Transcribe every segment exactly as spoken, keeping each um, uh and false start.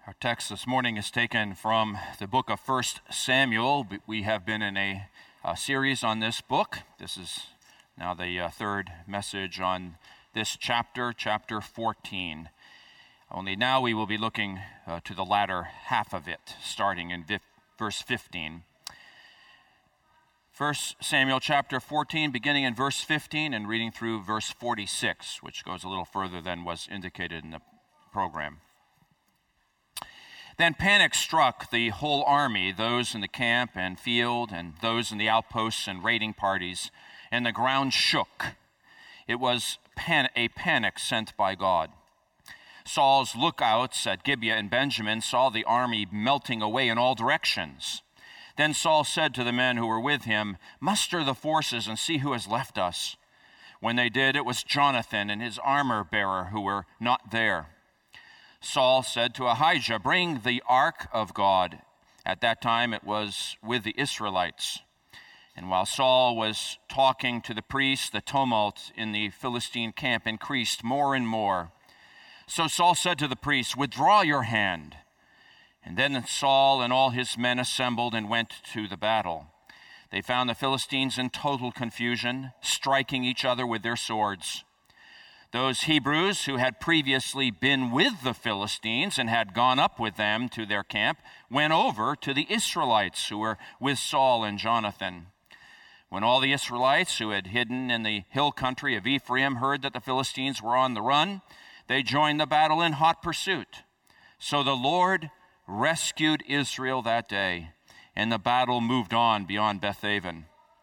Our text this morning is taken from the book of First Samuel. We have been in a, a series on this book. This is now the uh, third message on this chapter, chapter fourteen. Only now we will be looking uh, to the latter half of it, starting in vi- verse fifteen. First Samuel chapter fourteen, beginning in verse fifteen and reading through verse forty-six, which goes a little further than was indicated in the program. Then panic struck the whole army, those in the camp and field, and those in the outposts and raiding parties, and the ground shook. It was pan- a panic sent by God. Saul's lookouts at Gibeah and Benjamin saw the army melting away in all directions. Then Saul said to the men who were with him, "Muster the forces and see who has left us." When they did, it was Jonathan and his armor-bearer who were not there. Saul said to Ahijah, "Bring the ark of God." At that time it was with the Israelites. And while Saul was talking to the priests, the tumult in the Philistine camp increased more and more. So Saul said to the priests, "Withdraw your hand." And then Saul and all his men assembled and went to the battle. They found the Philistines in total confusion, striking each other with their swords. Those Hebrews who had previously been with the Philistines and had gone up with them to their camp went over to the Israelites who were with Saul and Jonathan. When all the Israelites who had hidden in the hill country of Ephraim heard that the Philistines were on the run, they joined the battle in hot pursuit. So the Lord rescued Israel that day, and the battle moved on beyond Bethaven.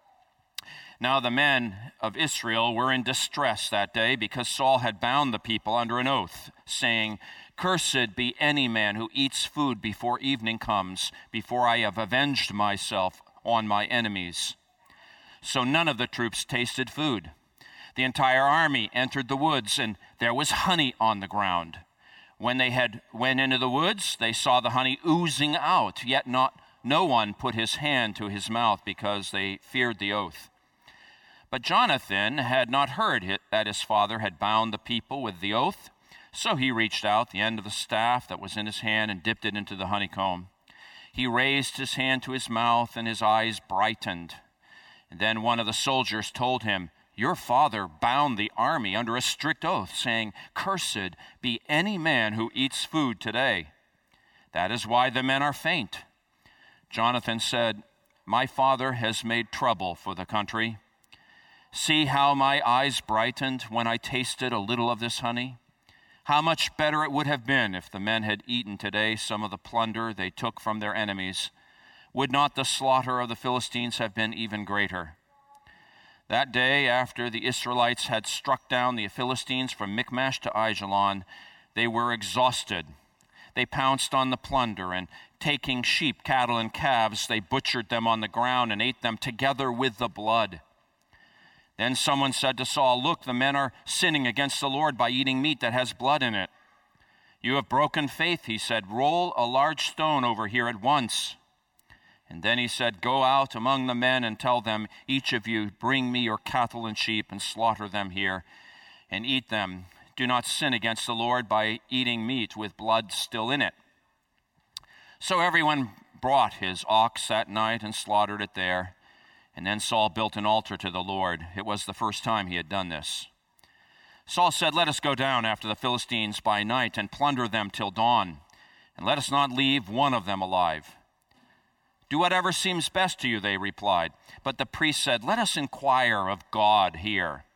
Now the men of Israel were in distress that day because Saul had bound the people under an oath, saying, "Cursed be any man who eats food before evening comes, before I have avenged myself on my enemies." So none of the troops tasted food. The entire army entered the woods, and there was honey on the ground. When they had went into the woods, they saw the honey oozing out, yet not no one put his hand to his mouth because they feared the oath. But Jonathan had not heard that his father had bound the people with the oath, so he reached out the end of the staff that was in his hand and dipped it into the honeycomb. He raised his hand to his mouth, and his eyes brightened. And then one of the soldiers told him, "Your father bound the army under a strict oath, saying, 'Cursed be any man who eats food today.' That is why the men are faint." Jonathan said, "My father has made trouble for the country. See how my eyes brightened when I tasted a little of this honey? How much better it would have been if the men had eaten today some of the plunder they took from their enemies. Would not the slaughter of the Philistines have been even greater?" That day, after the Israelites had struck down the Philistines from Michmash to Aijalon, they were exhausted. They pounced on the plunder, and taking sheep, cattle, and calves, they butchered them on the ground and ate them together with the blood. Then someone said to Saul, "Look, the men are sinning against the Lord by eating meat that has blood in it." "You have broken faith," he said. "Roll a large stone over here at once." And then he said, "Go out among the men and tell them, each of you bring me your cattle and sheep and slaughter them here and eat them. Do not sin against the Lord by eating meat with blood still in it." So everyone brought his ox that night and slaughtered it there. And then Saul built an altar to the Lord. It was the first time he had done this. Saul said, "Let us go down after the Philistines by night and plunder them till dawn, and let us not leave one of them alive." "Do whatever seems best to you," they replied. But the priest said, "Let us inquire of God here."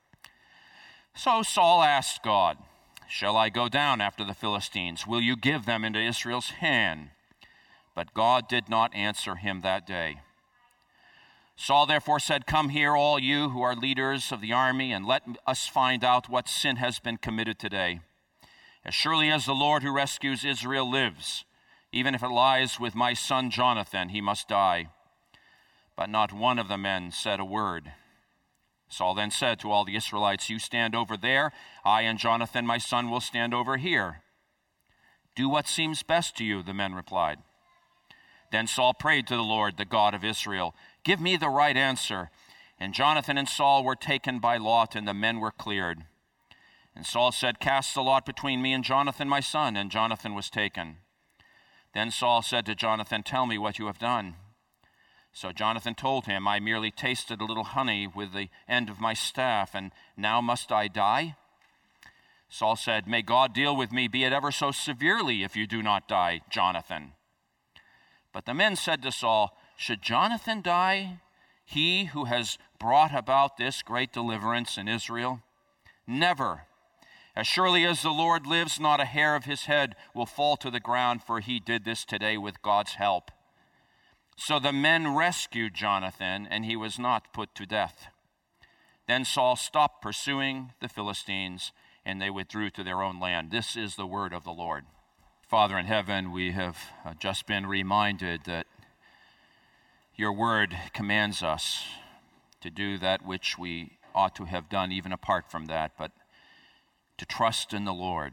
So Saul asked God, "Shall I go down after the Philistines? Will you give them into Israel's hand?" But God did not answer him that day. Saul therefore said, "Come here, all you who are leaders of the army, and let us find out what sin has been committed today. As surely as the Lord who rescues Israel lives, even if it lies with my son Jonathan, he must die." But not one of the men said a word. Saul then said to all the Israelites, "You stand over there. I and Jonathan, my son, will stand over here." "Do what seems best to you," the men replied. Then Saul prayed to the Lord, the God of Israel, "Give me the right answer." And Jonathan and Saul were taken by lot, and the men were cleared. And Saul said, "Cast the lot between me and Jonathan my son." And Jonathan was taken. Then Saul said to Jonathan, "Tell me what you have done." So Jonathan told him, "I merely tasted a little honey with the end of my staff, and now must I die?" Saul said, "May God deal with me, be it ever so severely, if you do not die, Jonathan." But the men said to Saul, "Should Jonathan die, he who has brought about this great deliverance in Israel? Never. As surely as the Lord lives, not a hair of his head will fall to the ground, for he did this today with God's help." So the men rescued Jonathan, and he was not put to death. Then Saul stopped pursuing the Philistines, and they withdrew to their own land. This is the word of the Lord. Father in heaven, we have just been reminded that your word commands us to do that which we ought to have done even apart from that, but to trust in the Lord,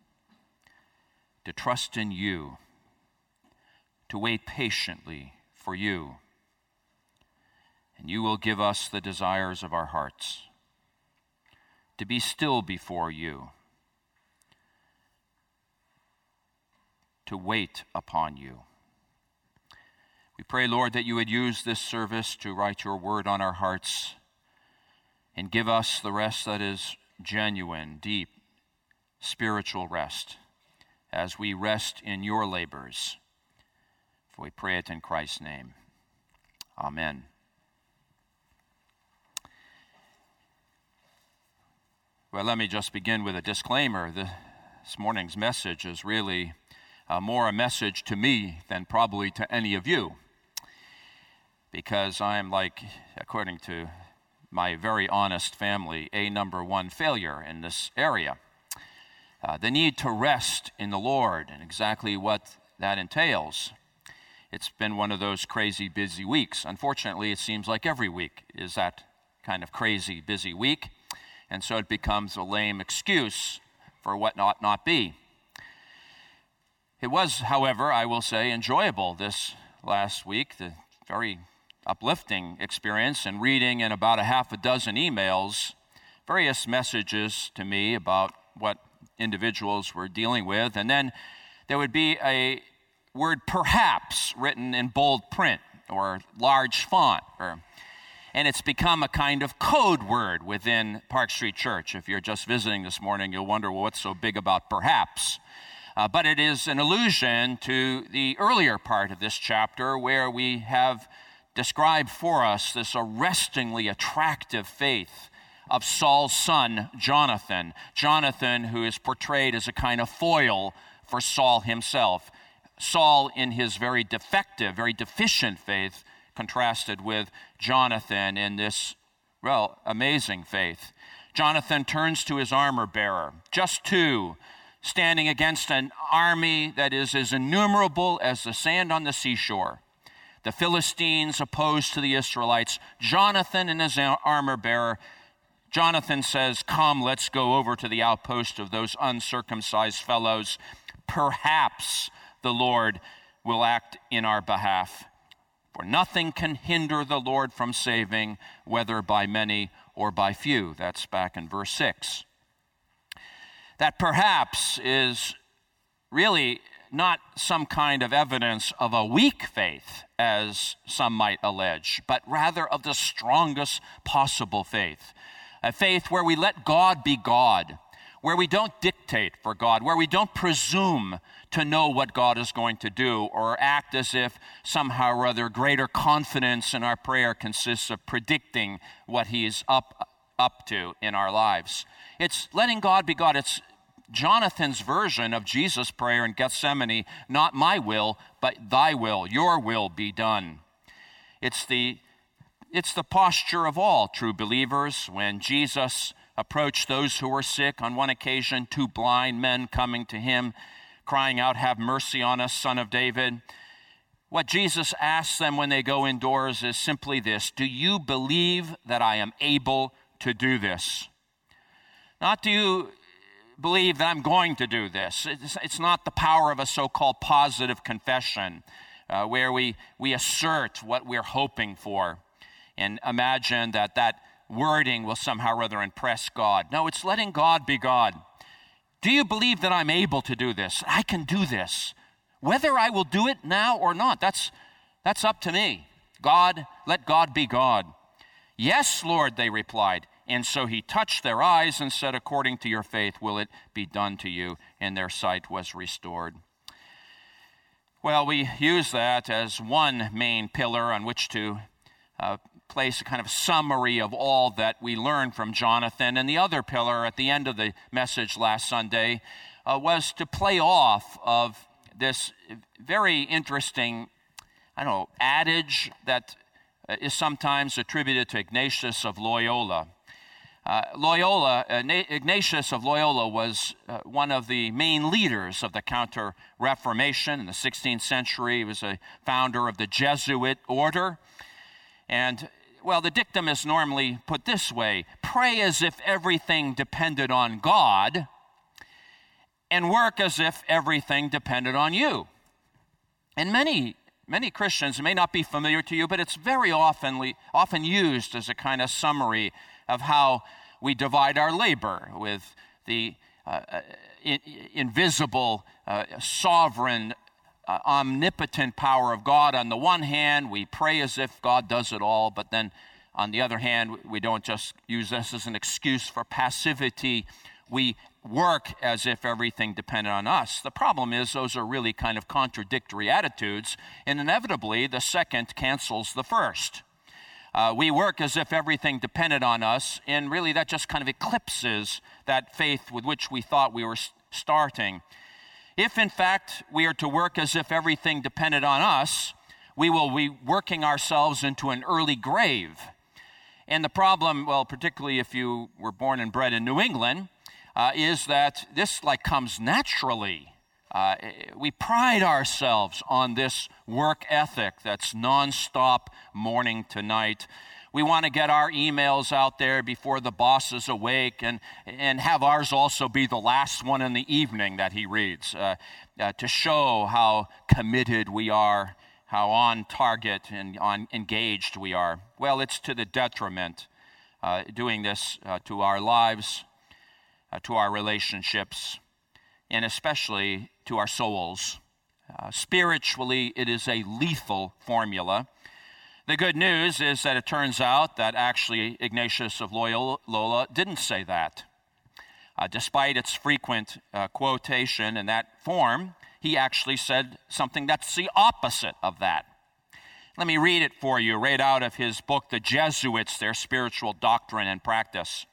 to trust in you, to wait patiently for you, and you will give us the desires of our hearts, to be still before you, to wait upon you. We pray, Lord, that you would use this service to write your word on our hearts and give us the rest that is genuine, deep, spiritual rest as we rest in your labors. For we pray it in Christ's name. Amen. Well, let me just begin with a disclaimer. This morning's message is really uh, more a message to me than probably to any of you, because I am, like, according to my very honest family, a number one failure in this area. Uh, the need to rest in the Lord and exactly what that entails. It's been one of those crazy busy weeks. Unfortunately, it seems like every week is that kind of crazy busy week, and so it becomes a lame excuse for what ought not be. It was, however, I will say, enjoyable this last week, the very uplifting experience in reading in about a half a dozen emails various messages to me about what individuals were dealing with, and then there would be a word "perhaps" written in bold print or large font, or, and it's become a kind of code word within Park Street Church. If you're just visiting this morning, you'll wonder, well, what's so big about perhaps? Uh, but it is an allusion to the earlier part of this chapter where we have described for us this arrestingly attractive faith of Saul's son, Jonathan. Jonathan, who is portrayed as a kind of foil for Saul himself. Saul, in his very defective, very deficient faith, contrasted with Jonathan in this, well, amazing faith. Jonathan turns to his armor bearer, just two, standing against an army that is as innumerable as the sand on the seashore. The Philistines opposed to the Israelites. Jonathan and his armor bearer. Jonathan says, "Come, let's go over to the outpost of those uncircumcised fellows. Perhaps the Lord will act in our behalf. For nothing can hinder the Lord from saving, whether by many or by few." That's back in verse six. That perhaps is really not some kind of evidence of a weak faith, as some might allege, but rather of the strongest possible faith. A faith where we let God be God, where we don't dictate for God, where we don't presume to know what God is going to do or act as if somehow or other greater confidence in our prayer consists of predicting what he is up, up to in our lives. It's letting God be God. It's Jonathan's version of Jesus' prayer in Gethsemane, "Not my will, but thy will, your will be done." It's the, it's the posture of all true believers. When Jesus approached those who were sick on one occasion, two blind men coming to him, crying out, "Have mercy on us, Son of David." What Jesus asks them when they go indoors is simply this: do you believe that I am able to do this? Not do you believe that I'm going to do this. It's, it's not the power of a so-called positive confession uh, where we, we assert what we're hoping for and imagine that that wording will somehow or other impress God. No, it's letting God be God. Do you believe that I'm able to do this? I can do this. Whether I will do it now or not, that's, that's up to me. God, let God be God. Yes, Lord, they replied. And so he touched their eyes and said, according to your faith will it be done to you. And their sight was restored. Well, we use that as one main pillar on which to uh, place a kind of summary of all that we learned from Jonathan. And the other pillar at the end of the message last Sunday uh, was to play off of this very interesting, I don't know, adage that uh, is sometimes attributed to Ignatius of Loyola. Uh, Loyola, uh, Ignatius of Loyola was uh, one of the main leaders of the Counter-Reformation in the sixteenth century. He was a founder of the Jesuit order. And, well, the dictum is normally put this way: pray as if everything depended on God, and work as if everything depended on you. And many, many Christians, it may not be familiar to you, but it's very often, often used as a kind of summary of how we divide our labor with the uh, in, invisible, uh, sovereign, uh, omnipotent power of God. On the one hand, we pray as if God does it all, but then on the other hand, we don't just use this as an excuse for passivity. We work as if everything depended on us. The problem is those are really kind of contradictory attitudes, and inevitably the second cancels the first. Uh, we work as if everything depended on us, and really that just kind of eclipses that faith with which we thought we were starting. If, in fact, we are to work as if everything depended on us, we will be working ourselves into an early grave. And the problem, well, particularly if you were born and bred in New England, uh, is that this like comes naturally. Uh, we pride ourselves on this work ethic that's nonstop, morning to night. We want to get our emails out there before the boss is awake, and, and have ours also be the last one in the evening that he reads, uh, uh, to show how committed we are, how on target and on engaged we are. Well, it's to the detriment, uh, doing this uh, to our lives, uh, to our relationships, and especially to our souls. Uh, spiritually, it is a lethal formula. The good news is that it turns out that actually Ignatius of Loyola didn't say that. Uh, despite its frequent uh, quotation in that form, he actually said something that's the opposite of that. Let me read it for you, right out of his book, The Jesuits, Their Spiritual Doctrine and Practice.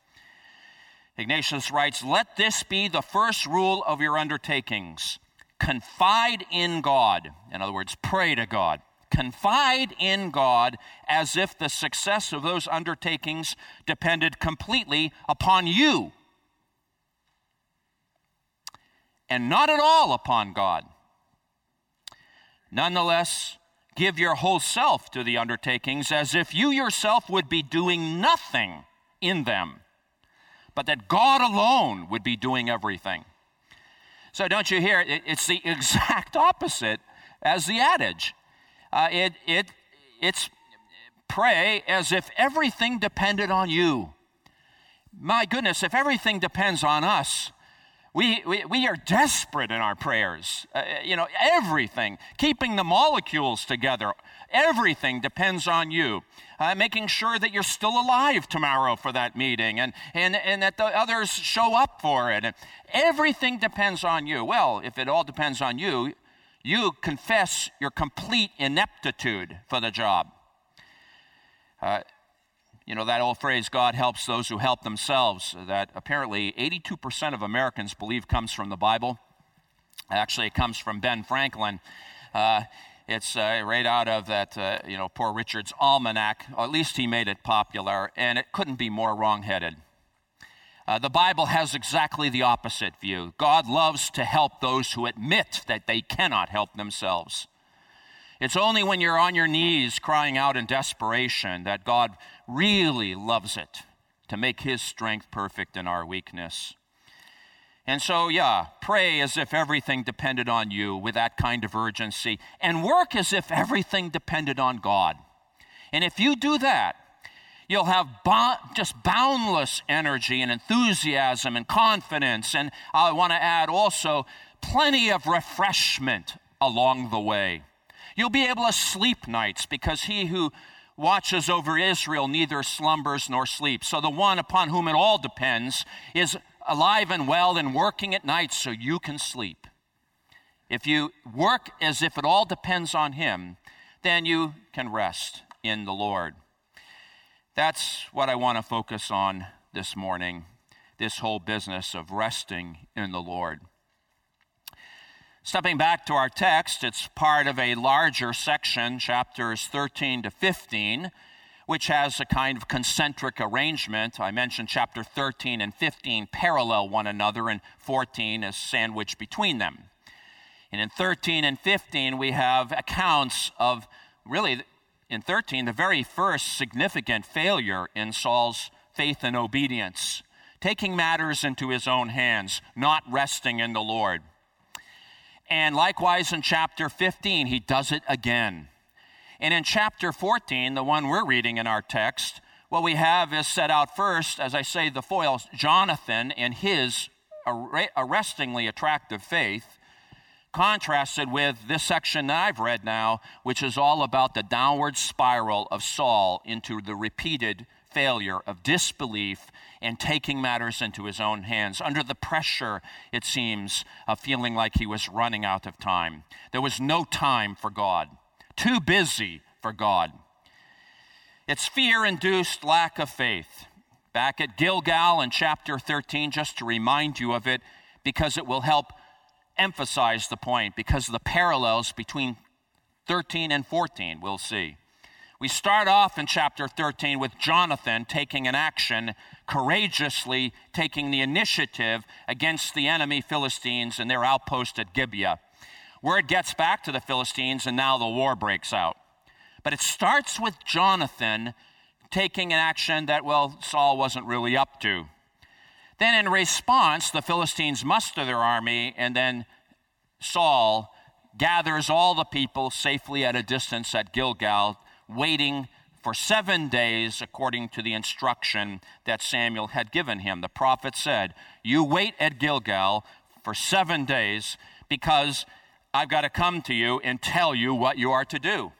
Ignatius writes, "Let this be the first rule of your undertakings. Confide in God." In other words, pray to God. Confide in God as if the success of those undertakings depended completely upon you, and not at all upon God. Nonetheless, give your whole self to the undertakings as if you yourself would be doing nothing in them, but that God alone would be doing everything. So don't you hear, it, it's the exact opposite as the adage. Uh, it, it, it's pray as if everything depended on you. My goodness, if everything depends on us, we, we, we are desperate in our prayers. Uh, you know, everything, keeping the molecules together, everything depends on you. Uh, making sure that you're still alive tomorrow for that meeting, and, and, and that the others show up for it. And everything depends on you. Well, if it all depends on you, you confess your complete ineptitude for the job. Uh, you know, that old phrase, God helps those who help themselves, that apparently eighty-two percent of Americans believe comes from the Bible. Actually, it comes from Ben Franklin. Uh, It's uh, right out of that, uh, you know, Poor Richard's Almanac. Or at least he made it popular, and it couldn't be more wrong-headed. Uh, the Bible has exactly the opposite view. God loves to help those who admit that they cannot help themselves. It's only when you're on your knees crying out in desperation that God really loves it to make his strength perfect in our weakness. And so, yeah, pray as if everything depended on you with that kind of urgency, and work as if everything depended on God. And if you do that, you'll have bo- just boundless energy and enthusiasm and confidence. And I want to add also plenty of refreshment along the way. You'll be able to sleep nights, because he who watches over Israel neither slumbers nor sleeps. So the one upon whom it all depends is alive and well and working at night so you can sleep. If you work as if it all depends on him, then you can rest in the Lord. That's what I want to focus on this morning, this whole business of resting in the Lord. Stepping back to our text, it's part of a larger section, chapters thirteen to fifteen, which has a kind of concentric arrangement. I mentioned chapter thirteen and fifteen parallel one another, and fourteen is sandwiched between them. And in thirteen and fifteen, we have accounts of, really, in thirteen, the very first significant failure in Saul's faith and obedience, taking matters into his own hands, not resting in the Lord. And likewise in chapter fifteen, he does it again. And in chapter fourteen, the one we're reading in our text, what we have is set out first, as I say, the foils, Jonathan and his arrestingly attractive faith, contrasted with this section that I've read now, which is all about the downward spiral of Saul into the repeated failure of disbelief and taking matters into his own hands, under the pressure, it seems, of feeling like he was running out of time. There was no time for God, too busy for God. It's fear-induced lack of faith. Back at Gilgal in chapter thirteen, just to remind you of it, because it will help emphasize the point, because of the parallels between thirteen and fourteen, we'll see. We start off in chapter thirteen with Jonathan taking an action, courageously taking the initiative against the enemy Philistines and their outpost at Gibeah. Word gets back to the Philistines, and now the war breaks out. But it starts with Jonathan taking an action that, well, Saul wasn't really up to. Then in response, the Philistines muster their army, and then Saul gathers all the people safely at a distance at Gilgal, waiting for seven days according to the instruction that Samuel had given him. The prophet said, you wait at Gilgal for seven days because I've got to come to you and tell you what you are to do.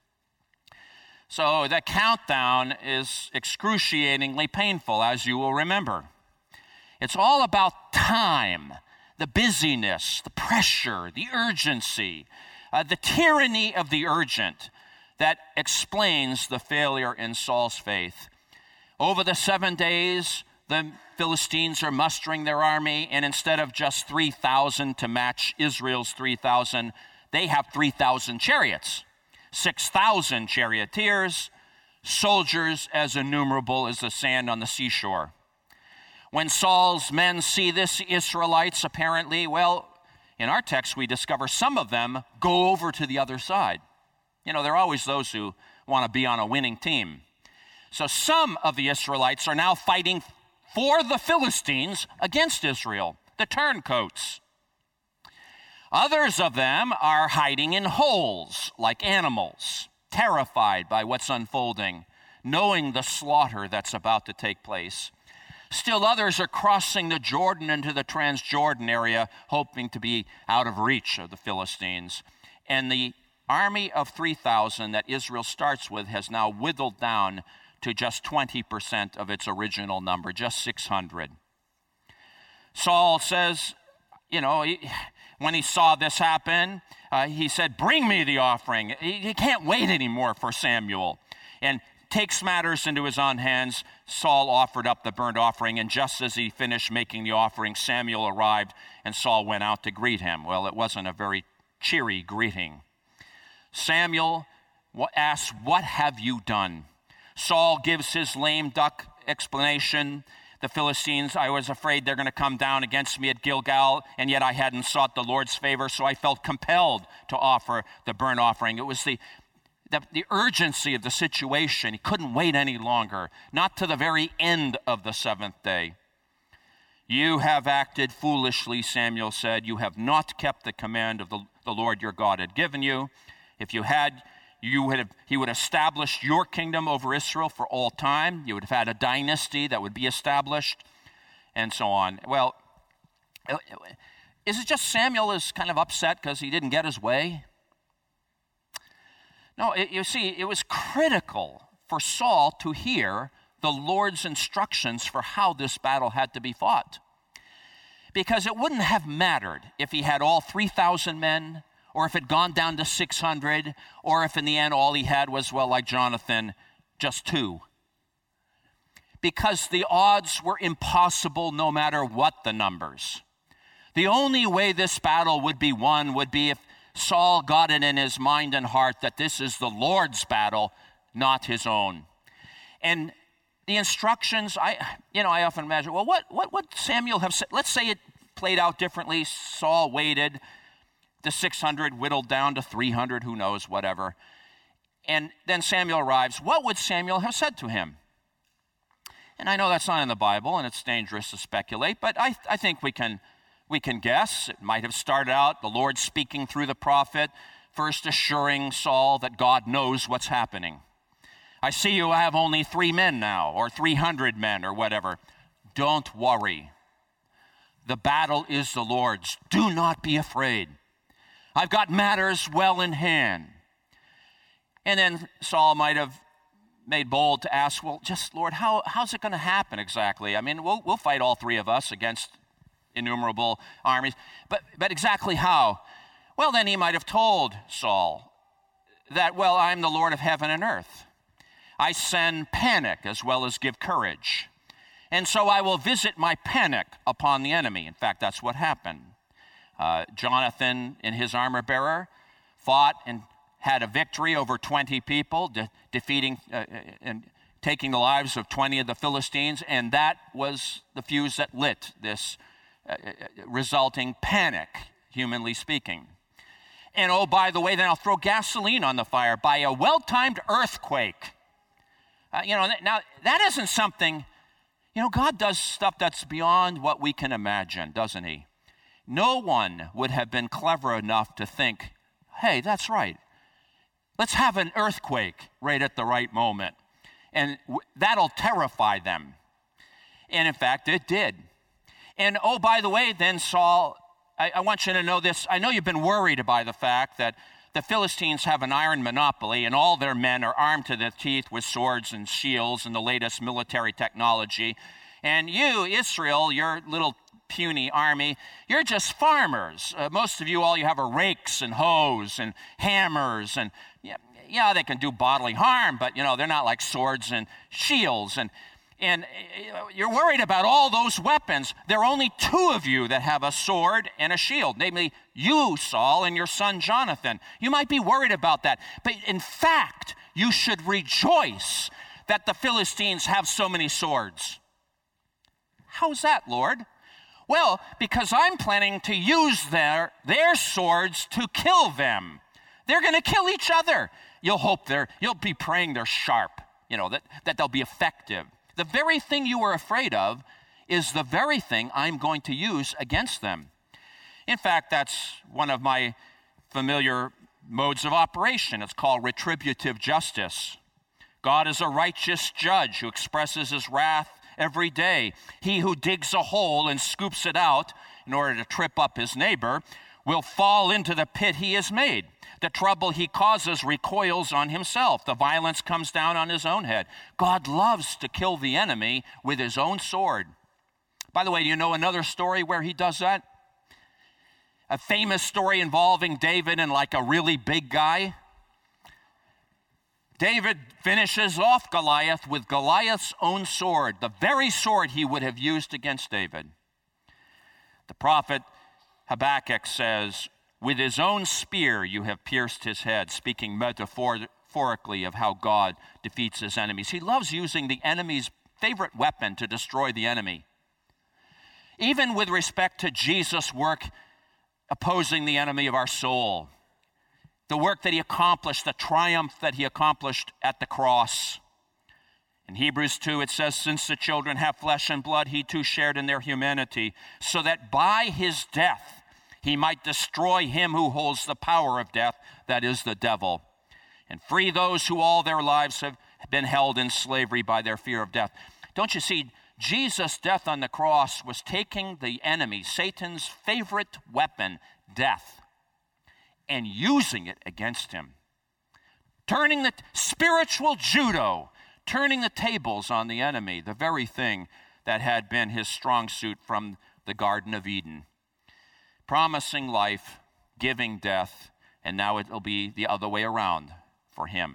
So the countdown is excruciatingly painful, as you will remember. It's all about time, the busyness, the pressure, the urgency, uh, the tyranny of the urgent that explains the failure in Saul's faith. Over the seven days, the Philistines are mustering their army, and instead of just three thousand to match Israel's three thousand, they have three thousand chariots, six thousand charioteers, soldiers as innumerable as the sand on the seashore. When Saul's men see this, the Israelites apparently, well, in our text we discover some of them go over to the other side. You know, there are always those who want to be on a winning team. So some of the Israelites are now fighting for the Philistines against Israel, the turncoats. Others of them are hiding in holes like animals, terrified by what's unfolding, knowing the slaughter that's about to take place. Still others are crossing the Jordan into the Transjordan area, hoping to be out of reach of the Philistines. And the army of three thousand that Israel starts with has now whittled down to just twenty percent of its original number, just six hundred. Saul says, you know, he, when he saw this happen, uh, he said, bring me the offering. He, he can't wait anymore for Samuel. And takes matters into his own hands. Saul offered up the burnt offering, and just as he finished making the offering, Samuel arrived, and Saul went out to greet him. Well, it wasn't a very cheery greeting. Samuel asks, what have you done? Saul gives his lame duck explanation. The Philistines, I was afraid they're going to come down against me at Gilgal, and yet I hadn't sought the Lord's favor, so I felt compelled to offer the burnt offering. It was the, the, the urgency of the situation. He couldn't wait any longer, not to the very end of the seventh day. You have acted foolishly, Samuel said. You have not kept the command of the, the Lord your God had given you. If you had, you would have, he would have established your kingdom over Israel for all time. You would have had a dynasty that would be established, and so on. Well, Is it just Samuel is kind of upset because he didn't get his way? No, it, you see, it was critical for Saul to hear the Lord's instructions for how this battle had to be fought. Because it wouldn't have mattered if he had all three thousand men, or if it had gone down to six hundred, or if in the end all he had was, well, like Jonathan, just two. Because the odds were impossible no matter what the numbers. The only way this battle would be won would be if Saul got it in his mind and heart that this is the Lord's battle, not his own. And the instructions, I, you know, I often imagine, well, what, what would Samuel have said? Let's say it played out differently. Saul waited, the six hundred whittled down to three hundred, who knows, whatever. And then Samuel arrives. What would Samuel have said to him? And I know that's not in the Bible, and it's dangerous to speculate, but I, I think we can, we can guess. It might have started out the Lord speaking through the prophet, first assuring Saul that God knows what's happening. I see you have only three men now, or three hundred men, or whatever. Don't worry. The battle is the Lord's. Do not be afraid. I've got matters well in hand. And then Saul might have made bold to ask, well, just, Lord, how, how's it going to happen exactly? I mean, we'll, we'll fight all three of us against innumerable armies, but, but exactly how? Well, then he might have told Saul that, well, I'm the Lord of heaven and earth. I send panic as well as give courage. And so I will visit my panic upon the enemy. In fact, that's what happened. Uh, Jonathan and his armor bearer fought and had a victory over twenty people, de- defeating uh, and taking the lives of twenty of the Philistines, and that was the fuse that lit this uh, resulting panic, humanly speaking. And oh, by the way, then I'll throw gasoline on the fire by a well-timed earthquake. Uh, you know, now that isn't something, you know, God does stuff that's beyond what we can imagine, doesn't he? No one would have been clever enough to think, hey, that's right. Let's have an earthquake right at the right moment. And w- that'll terrify them. And in fact, it did. And oh, by the way, then Saul, I, I want you to know this. I know you've been worried by the fact that the Philistines have an iron monopoly, and all their men are armed to the teeth with swords and shields and the latest military technology. And you, Israel, your little puny army, you're just farmers. Uh, most of you, all you have are rakes and hoes and hammers. And yeah, yeah, they can do bodily harm, but, you know, they're not like swords and shields. And And you're worried about all those weapons. There are only two of you that have a sword and a shield, namely you, Saul, and your son Jonathan. You might be worried about that. But in fact, you should rejoice that the Philistines have so many swords. How's that, Lord? Well, because I'm planning to use their, their swords to kill them. They're going to kill each other. You'll hope they're, you'll be praying they're sharp, you know, that, that they'll be effective. The very thing you were afraid of is the very thing I'm going to use against them. In fact, that's one of my familiar modes of operation. It's called retributive justice. God is a righteous judge who expresses his wrath every day. He who digs a hole and scoops it out in order to trip up his neighbor will fall into the pit he has made. The trouble he causes recoils on himself. The violence comes down on his own head. God loves to kill the enemy with his own sword. By the way, do you know another story where he does that? A famous story involving David and like a really big guy. David finishes off Goliath with Goliath's own sword, the very sword he would have used against David. The prophet Habakkuk says, with his own spear you have pierced his head, speaking metaphorically of how God defeats his enemies. He loves using the enemy's favorite weapon to destroy the enemy. Even with respect to Jesus' work opposing the enemy of our soul, the work that he accomplished, the triumph that he accomplished at the cross. In Hebrews two, it says, since the children have flesh and blood, he too shared in their humanity, so that by his death he might destroy him who holds the power of death, that is the devil, and free those who all their lives have been held in slavery by their fear of death. Don't you see, Jesus' death on the cross was taking the enemy, Satan's favorite weapon, death, and using it against him. Turning the spiritual judo, turning the tables on the enemy, the very thing that had been his strong suit from the Garden of Eden. Promising life, giving death, and now it'll be the other way around for him.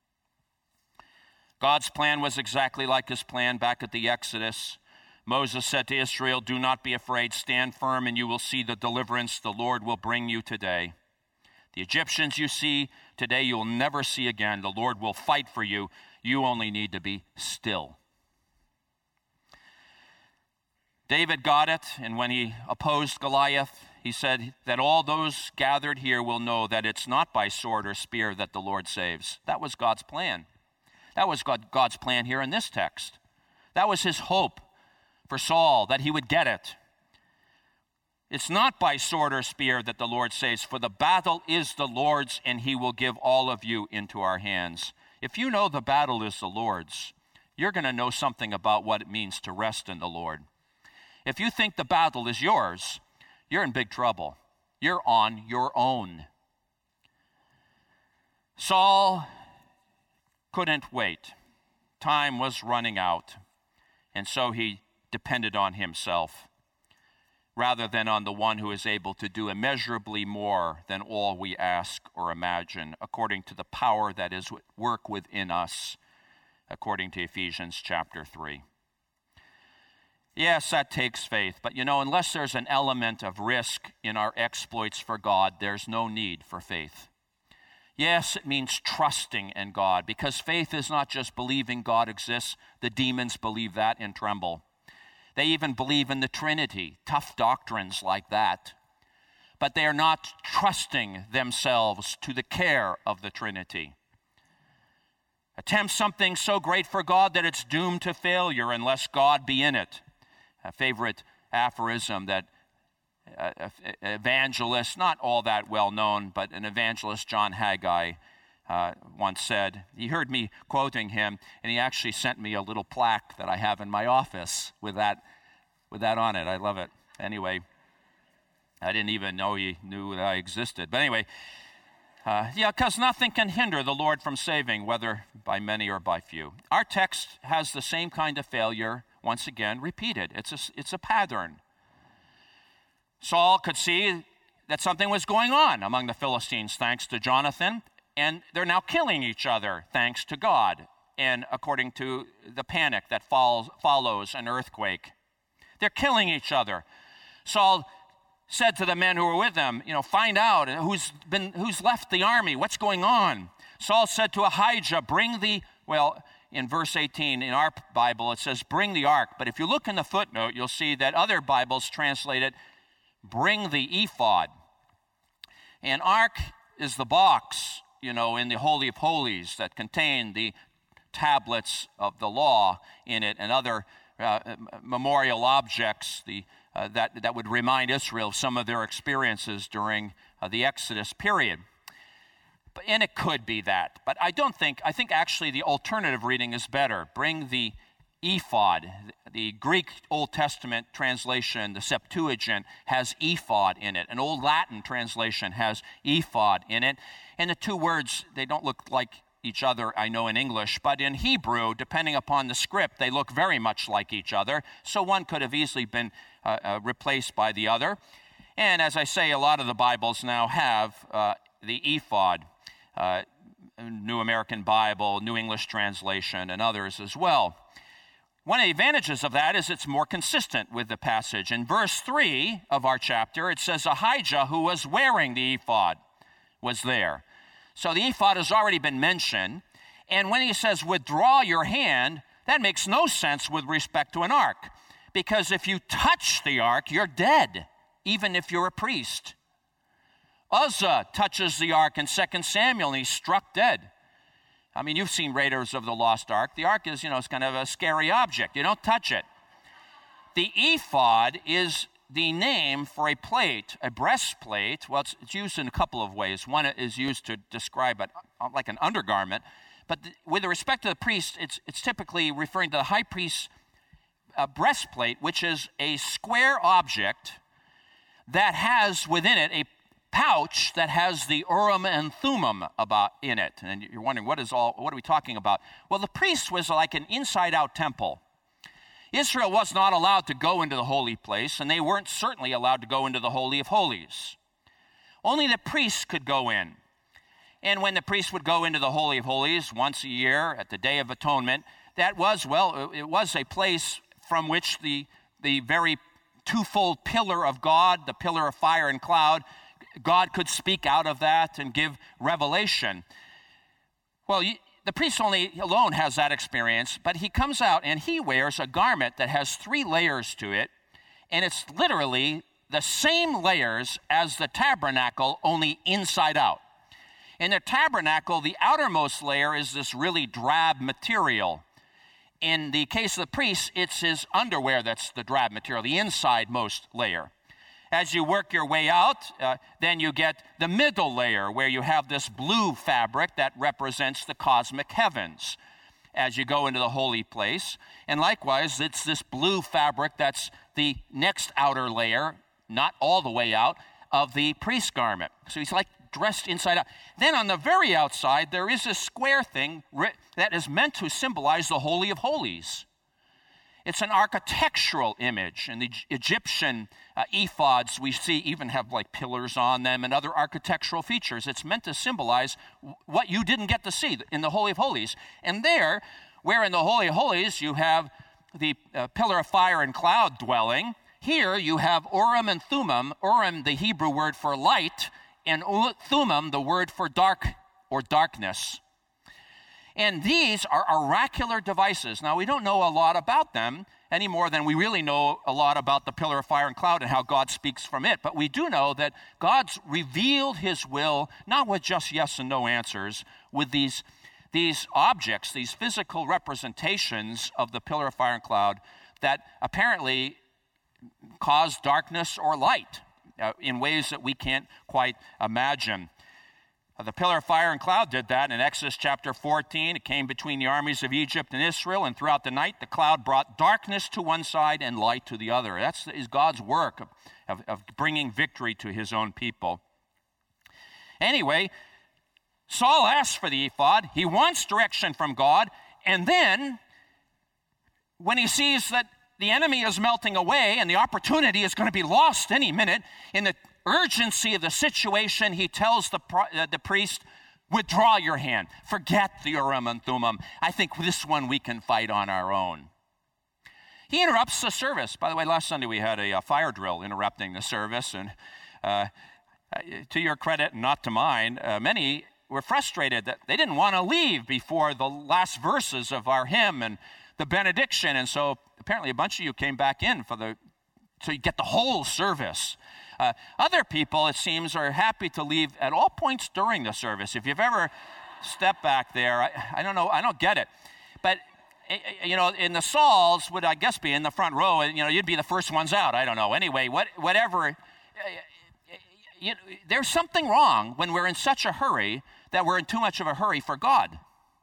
God's plan was exactly like his plan back at the Exodus. Moses said to Israel, "Do not be afraid, stand firm, and you will see the deliverance the Lord will bring you today. The Egyptians you see today, you will never see again. The Lord will fight for you. You only need to be still." David got it, and when he opposed Goliath, he said that all those gathered here will know that it's not by sword or spear that the Lord saves. That was God's plan. That was God, God's plan here in this text. That was his hope for Saul, that he would get it. It's not by sword or spear that the Lord saves, for the battle is the Lord's, and he will give all of you into our hands. If you know the battle is the Lord's, you're going to know something about what it means to rest in the Lord. If you think the battle is yours, you're in big trouble. You're on your own. Saul couldn't wait. Time was running out, and so he depended on himself rather than on the one who is able to do immeasurably more than all we ask or imagine, according to the power that is at work within us, according to Ephesians chapter three. Yes, that takes faith, but you know, unless there's an element of risk in our exploits for God, there's no need for faith. Yes, it means trusting in God, because faith is not just believing God exists. The demons believe that and tremble. They even believe in the Trinity, tough doctrines like that. But they are not trusting themselves to the care of the Trinity. Attempt something so great for God that it's doomed to failure unless God be in it. A favorite aphorism that uh, evangelist, not all that well known, but an evangelist, John Haggai, uh, once said. He heard me quoting him, and he actually sent me a little plaque that I have in my office with that, with that on it. I love it. Anyway, I didn't even know he knew that I existed. But anyway, uh, yeah, because nothing can hinder the Lord from saving, whether by many or by few. Our text has the same kind of failure, once again, repeated. It's a, it's a pattern. Saul could see that something was going on among the Philistines, thanks to Jonathan, and they're now killing each other, thanks to God, and according to the panic that follows, follows an earthquake. They're killing each other. Saul said to the men who were with them, you know, find out who's been, who's left the army, what's going on. Saul said to Ahijah, bring the, well, in verse eighteen, in our Bible, it says, bring the ark. But if you look in the footnote, you'll see that other Bibles translate it, bring the ephod. And ark is the box, you know, in the Holy of Holies that contain the tablets of the law in it and other uh, memorial objects the, uh, that, that would remind Israel of some of their experiences during uh, the Exodus period. But, and it could be that, but I don't think, I think actually the alternative reading is better. Bring the ephod. The Greek Old Testament translation, the Septuagint, has ephod in it. An Old Latin translation has ephod in it. And the two words, they don't look like each other, I know, in English, but in Hebrew, depending upon the script, they look very much like each other. So one could have easily been uh, uh, replaced by the other. And as I say, a lot of the Bibles now have uh, the ephod, uh, New American Bible, New English Translation, and others as well. One of the advantages of that is it's more consistent with the passage. In verse three of our chapter, it says Ahijah, who was wearing the ephod, was there. So the ephod has already been mentioned. And when he says, withdraw your hand, that makes no sense with respect to an ark. Because if you touch the ark, you're dead, even if you're a priest. Uzzah touches the ark in Second Samuel, and he's struck dead. I mean, you've seen Raiders of the Lost Ark. The ark is, you know, it's kind of a scary object. You don't touch it. The ephod is the name for a plate, a breastplate. Well, it's, it's used in a couple of ways. One is used to describe it like an undergarment. But the, with respect to the priest, it's, it's typically referring to the high priest's a breastplate, which is a square object that has within it a pouch that has the Urim and Thummim about in it. And you're wondering, what is all? What are we talking about? Well, the priest was like an inside-out temple. Israel was not allowed to go into the holy place, and they weren't certainly allowed to go into the Holy of Holies. Only the priests could go in. And when the priest would go into the Holy of Holies once a year at the Day of Atonement, that was, well, it was a place from which the, the very twofold pillar of God, the pillar of fire and cloud, God could speak out of that and give revelation. Well, the priest only alone has that experience, but he comes out and he wears a garment that has three layers to it, and it's literally the same layers as the tabernacle, only inside out. In the tabernacle, the outermost layer is this really drab material. In the case of the priest, it's his underwear that's the drab material, the inside-most layer. As you work your way out, uh, then you get the middle layer where you have this blue fabric that represents the cosmic heavens as you go into the holy place. And likewise, it's this blue fabric that's the next outer layer, not all the way out, of the priest's garment. So he's like dressed inside out. Then on the very outside, there is a square thing that is meant to symbolize the Holy of Holies. It's an architectural image. In the Egyptian uh, ephods, we see even have like pillars on them and other architectural features. It's meant to symbolize what you didn't get to see in the Holy of Holies. And there, where in the Holy of Holies you have the uh, pillar of fire and cloud dwelling, here you have Urim and Thummim, Urim the Hebrew word for light, and Thummim the word for dark or darkness. And these are oracular devices. Now, we don't know a lot about them any more than we really know a lot about the pillar of fire and cloud and how God speaks from it. But we do know that God's revealed his will, not with just yes and no answers, with these, these objects, these physical representations of the pillar of fire and cloud that apparently cause darkness or light uh, in ways that we can't quite imagine. The pillar of fire and cloud did that in Exodus chapter fourteen. It came between the armies of Egypt and Israel, and throughout the night the cloud brought darkness to one side and light to the other. That's is God's work of, of, of bringing victory to his own people. Anyway, Saul asks for the ephod. He wants direction from God, and then when he sees that the enemy is melting away and the opportunity is going to be lost any minute, in the urgency of the situation, he tells the, uh, the priest, withdraw your hand. Forget the Urim and Thummim. I think this one we can fight on our own. He interrupts the service. By the way, last Sunday we had a, a fire drill interrupting the service, and uh, to your credit, not to mine, uh, many were frustrated that they didn't want to leave before the last verses of our hymn and the benediction, and so apparently a bunch of you came back in for the so you get the whole service. Uh, other people, it seems, are happy to leave at all points during the service. If you've ever stepped back there, I, I don't know, I don't get it. But, you know, in the Sauls would, I guess, be in the front row, and, you know, you'd be the first ones out. I don't know. Anyway, what, whatever. You know, there's something wrong when we're in such a hurry that we're in too much of a hurry for God.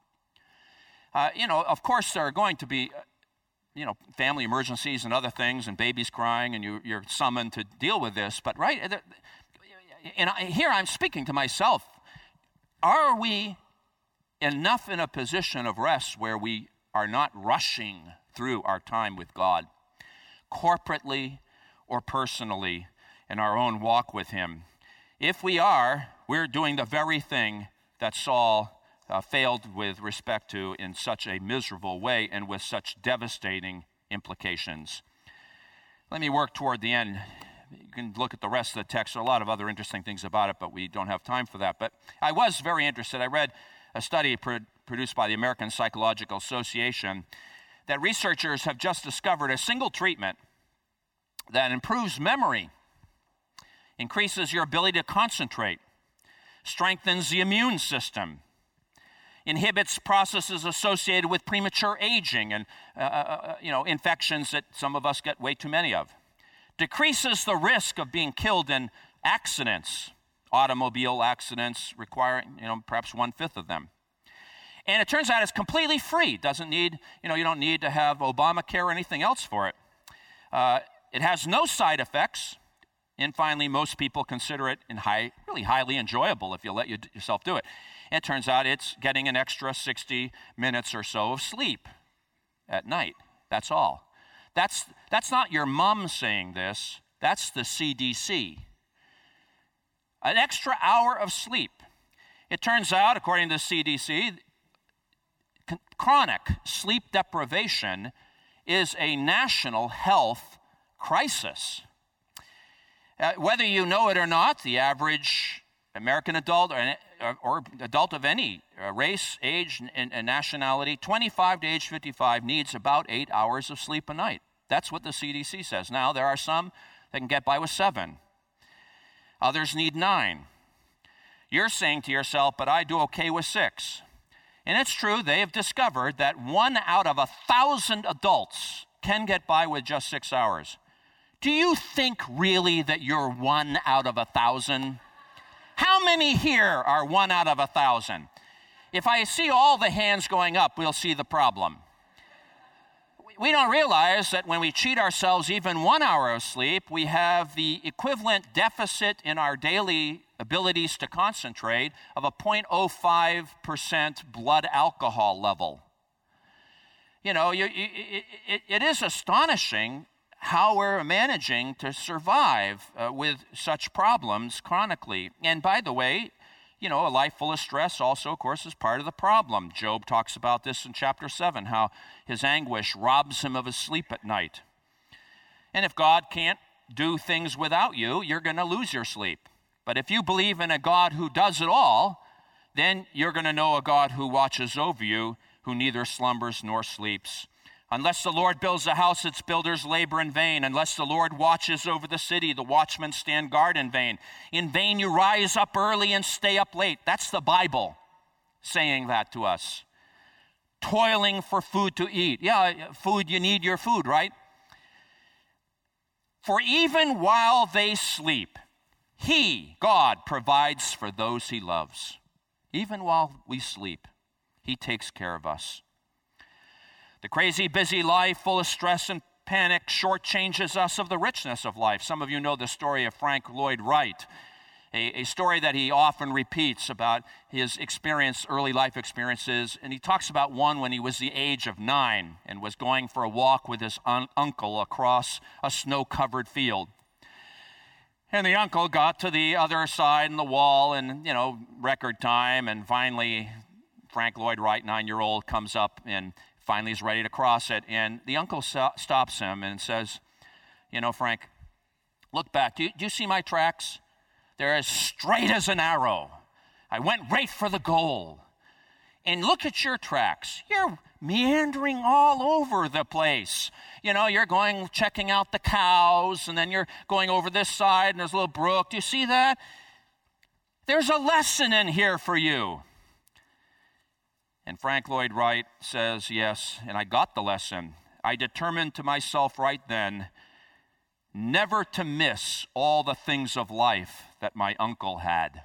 Uh, you know, of course, there are going to be you know, family emergencies and other things and babies crying and you, you're summoned to deal with this. But right, and I, here I'm speaking to myself. Are we enough in a position of rest where we are not rushing through our time with God, corporately or personally in our own walk with him? If we are, we're doing the very thing that Saul Uh, failed with respect to in such a miserable way and with such devastating implications. Let me work toward the end. You can look at the rest of the text. There are a lot of other interesting things about it, but we don't have time for that. But I was very interested. I read a study pro- produced by the American Psychological Association that researchers have just discovered a single treatment that improves memory, increases your ability to concentrate, strengthens the immune system, inhibits processes associated with premature aging and uh, uh, you know infections that some of us get way too many of, decreases the risk of being killed in accidents, automobile accidents requiring you know perhaps one-fifth of them, And it turns out it's completely free. Doesn't need, you know, you don't need to have Obamacare or anything else for it. Uh, it has no side effects. And finally, most people consider it in high, really highly enjoyable if you let you, yourself do it. And it turns out it's getting an extra sixty minutes or so of sleep at night. That's all. That's, that's not your mom saying this. That's the C D C. An extra hour of sleep. It turns out, according to the C D C, chronic sleep deprivation is a national health crisis. Uh, whether you know it or not, the average American adult or, or adult of any uh, race, age, and, and nationality, twenty-five to age fifty-five, needs about eight hours of sleep a night. That's what the C D C says. Now, there are some that can get by with seven. Others need nine. You're saying to yourself, but I do okay with six. And it's true, they have discovered that one out of a thousand adults can get by with just six hours. Do you think really that you're one out of a thousand? How many here are one out of a thousand? If I see all the hands going up, we'll see the problem. We don't realize that when we cheat ourselves even one hour of sleep, we have the equivalent deficit in our daily abilities to concentrate of a zero point zero five percent blood alcohol level. You know, you, it, it, it is astonishing how we're managing to survive uh, with such problems chronically. And by the way, you know, a life full of stress also, of course, is part of the problem. Job talks about this in chapter seven, how his anguish robs him of his sleep at night. And if God can't do things without you, you're going to lose your sleep. But if you believe in a God who does it all, then you're going to know a God who watches over you, who neither slumbers nor sleeps. Unless the Lord builds a house, its builders labor in vain. Unless the Lord watches over the city, the watchmen stand guard in vain. In vain you rise up early and stay up late. That's the Bible saying that to us. Toiling for food to eat. Yeah, food, you need your food, right? For even while they sleep, He, God, provides for those He loves. Even while we sleep, He takes care of us. The crazy, busy life, full of stress and panic, shortchanges us of the richness of life. Some of you know the story of Frank Lloyd Wright, a, a story that he often repeats about his experience, early life experiences. And he talks about one when he was the age of nine and was going for a walk with his un- uncle across a snow-covered field. And the uncle got to the other side in the wall in, you know, record time. And finally, Frank Lloyd Wright, nine-year-old, comes up and finally is ready to cross it. And the uncle so- stops him and says, you know, Frank, look back. Do you, do you see my tracks? They're as straight as an arrow. I went right for the goal. And look at your tracks. You're meandering all over the place. You know, you're going, checking out the cows, and then you're going over this side, and there's a little brook. Do you see that? There's a lesson in here for you. And Frank Lloyd Wright says, yes, and I got the lesson. I determined to myself right then never to miss all the things of life that my uncle had.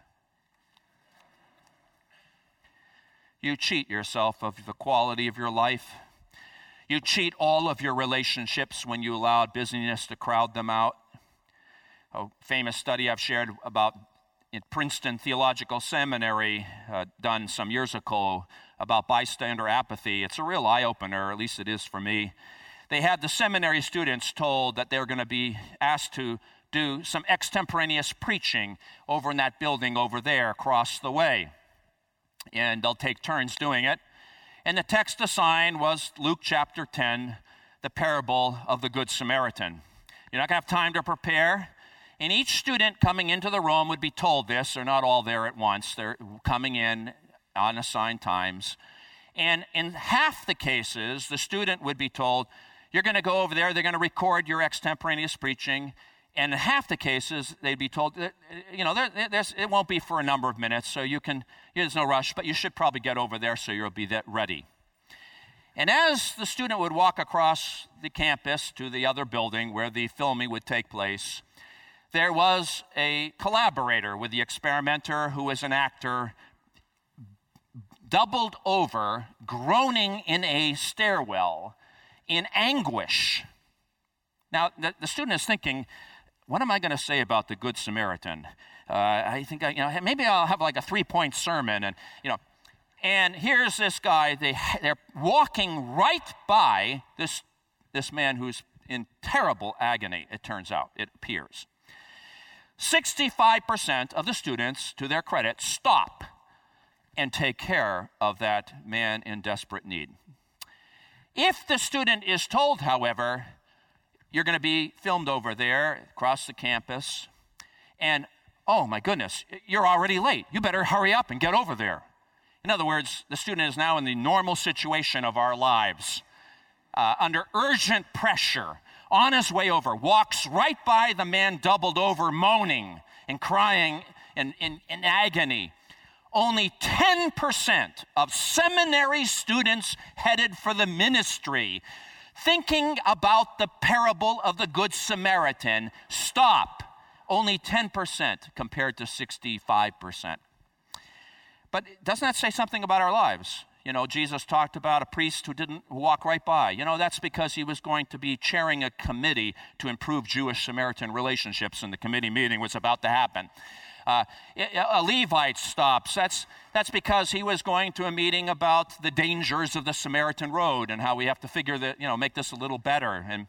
You cheat yourself of the quality of your life. You cheat all of your relationships when you allow busyness to crowd them out. A famous study I've shared about in Princeton Theological Seminary, uh, done some years ago, about bystander apathy. It's a real eye-opener, or at least it is for me. They had the seminary students told that they were going to be asked to do some extemporaneous preaching over in that building over there across the way. And they'll take turns doing it. And the text assigned was Luke chapter ten, the parable of the Good Samaritan. You're not going to have time to prepare. And each student coming into the room would be told this. They're not all there at once. They're coming in on assigned times. And in half the cases, the student would be told, you're going to go over there, they're going to record your extemporaneous preaching. And in half the cases, they'd be told, you know, there, there's, it won't be for a number of minutes, so you can, there's no rush, but you should probably get over there so you'll be that ready. And as the student would walk across the campus to the other building where the filming would take place, there was a collaborator with the experimenter who was an actor doubled over, groaning in a stairwell in anguish. Now, the, the student is thinking, what am I going to say about the Good Samaritan? Uh, I think, I, you know, maybe I'll have like a three-point sermon, and, you know, and here's this guy, they, they're walking right by this, this man who's in terrible agony, it turns out, it appears. sixty-five percent of the students, to their credit, stop and take care of that man in desperate need. If the student is told, however, you're going to be filmed over there across the campus, and oh my goodness, you're already late. You better hurry up and get over there. In other words, the student is now in the normal situation of our lives, uh, under urgent pressure, on his way over, walks right by the man doubled over, moaning and crying in, in, in agony. Only ten percent of seminary students headed for the ministry, thinking about the parable of the Good Samaritan, stop. Only ten percent compared to sixty-five percent. But doesn't that say something about our lives? You know, Jesus talked about a priest who didn't walk right by. You know, that's because he was going to be chairing a committee to improve Jewish-Samaritan relationships, and the committee meeting was about to happen. Uh, a Levite stops. That's, that's because he was going to a meeting about the dangers of the Samaritan road and how we have to figure that, you know, make this a little better. And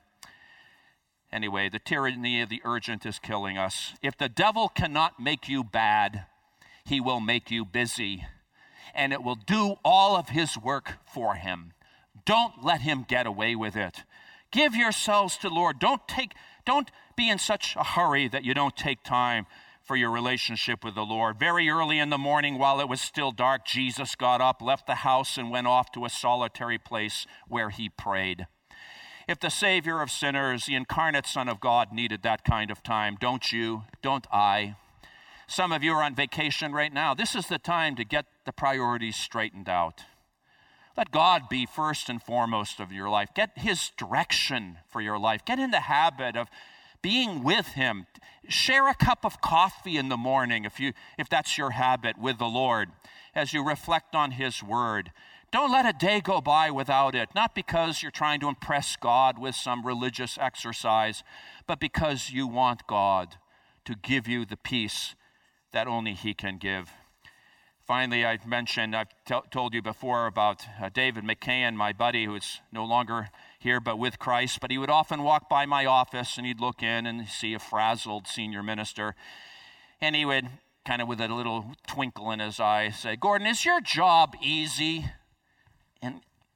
anyway, the tyranny of the urgent is killing us. If the devil cannot make you bad, he will make you busy, and it will do all of his work for him. Don't let him get away with it. Give yourselves to the Lord. Don't take, don't be in such a hurry that you don't take time for your relationship with the Lord. Very early in the morning, while it was still dark, Jesus got up, left the house, and went off to a solitary place where he prayed. If the Savior of sinners, the incarnate Son of God, needed that kind of time, don't you? Don't I? Some of you are on vacation right now. This is the time to get the priorities straightened out. Let God be first and foremost of your life. Get his direction for your life. Get in the habit of being with him. Share a cup of coffee in the morning if you if that's your habit with the Lord as you reflect on his word. Don't let a day go by without it, not because you're trying to impress God with some religious exercise, but because you want God to give you the peace that only he can give. Finally, I've mentioned, I've t- told you before about uh, David McCann, my buddy, who is no longer here but with Christ, but he would often walk by my office and he'd look in and see a frazzled senior minister, and he would kind of with a little twinkle in his eye say, "Gordon, is your job easy?" And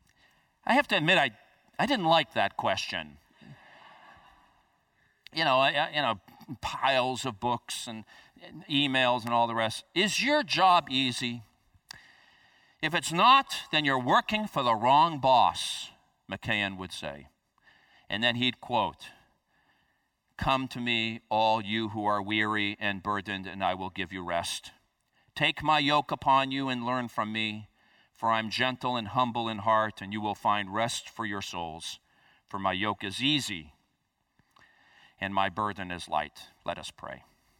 I have to admit, I, I didn't like that question. You know, I, you know, piles of books and emails and all the rest. Is your job easy? If it's not, then you're working for the wrong boss, McCann would say. And then he'd quote, "Come to me, all you who are weary and burdened, and I will give you rest. Take my yoke upon you and learn from me, for I'm gentle and humble in heart, and you will find rest for your souls. For my yoke is easy, and my burden is light." Let us pray.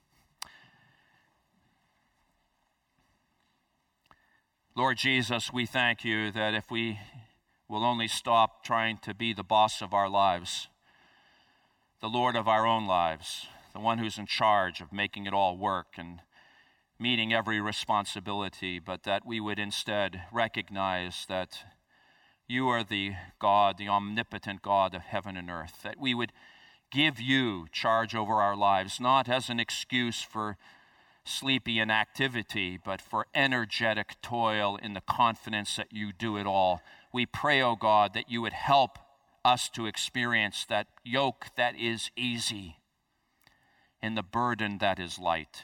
Lord Jesus, we thank you that if we will only stop trying to be the boss of our lives, the Lord of our own lives, the one who's in charge of making it all work and meeting every responsibility, but that we would instead recognize that you are the God, the omnipotent God of heaven and earth, that we would give you charge over our lives, not as an excuse for sleepy inactivity, but for energetic toil in the confidence that you do it all. We pray, O God, that you would help us to experience that yoke that is easy and the burden that is light.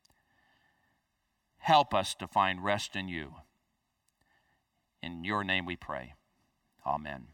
Help us to find rest in you. In your name we pray. Amen.